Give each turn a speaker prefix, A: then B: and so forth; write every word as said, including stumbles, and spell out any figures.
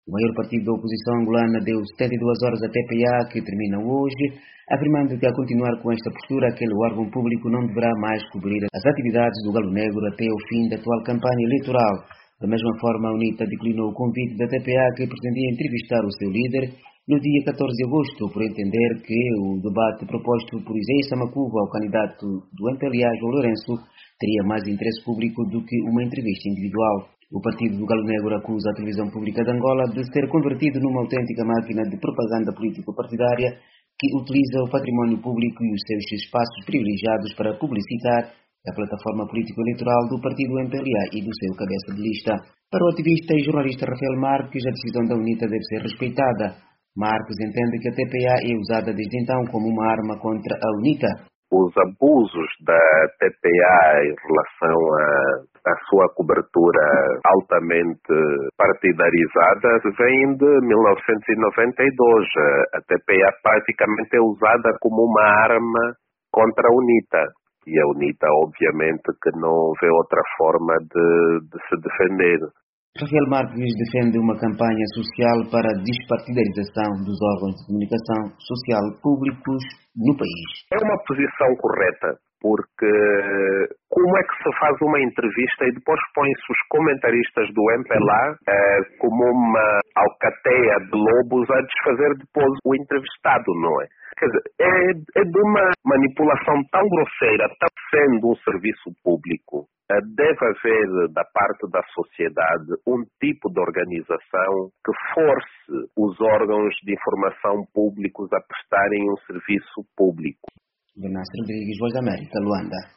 A: O maior partido da oposição angolana deu setenta e duas horas à T P A, que termina hoje, afirmando que, a continuar com esta postura, aquele órgão público não deverá mais cobrir as atividades do Galo Negro até o fim da atual campanha eleitoral. Da mesma forma, a UNITA declinou o convite da T P A, que pretendia entrevistar o seu líder no dia catorze de agosto, por entender que o debate proposto por Isaías Samacuva ao candidato do M P L A, João Lourenço, teria mais interesse público do que uma entrevista individual. O partido do Galo Negro acusa a televisão pública de Angola de ser convertido numa autêntica máquina de propaganda político-partidária que utiliza o património público e os seus espaços privilegiados para publicitar a plataforma político-eleitoral do partido M P L A e do seu cabeça de lista. Para o ativista e jornalista Rafael Marques, a decisão da UNITA deve ser respeitada. Marques entende que a T P A é usada desde então como uma arma contra a UNITA.
B: Os abusos da T P A em relação à sua cobertura altamente partidarizada vêm de mil novecentos e noventa e dois. A T P A praticamente é usada como uma arma contra a UNITA. E a UNITA, obviamente, que não vê outra forma de, de se defender.
A: Rafael Marques defende uma campanha social para a despartidarização dos órgãos de comunicação social públicos no país.
B: É uma posição correta, porque como é que se faz uma entrevista e depois põe-se os comentaristas do M P L A eh, como uma alcateia de lobos a desfazer depois o entrevistado, não é? Quer dizer, é, é de uma manipulação tão grosseira, tão sendo um serviço público. Deve haver, da parte da sociedade, um tipo de organização que force os órgãos de informação públicos a prestarem um serviço público.
A: Venâncio Rodrigues, Voz da América, Luanda.